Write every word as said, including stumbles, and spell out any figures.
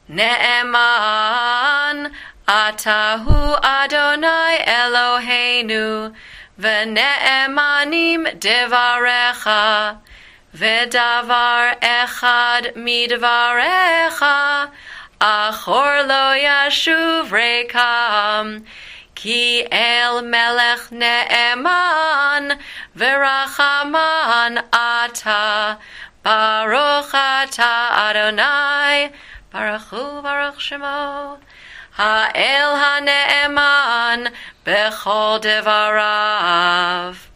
Ne'eman Atahu Adonai Eloheinu V'ne'emanim devarecha V'davar echad midvarecha Achor lo yashuv rekam Ki el melech ne'eman V'rachaman ata Baruch ata Adonai Baruch hu Baruch Shemo Ha'el ha'ne'eman Bechol devarav.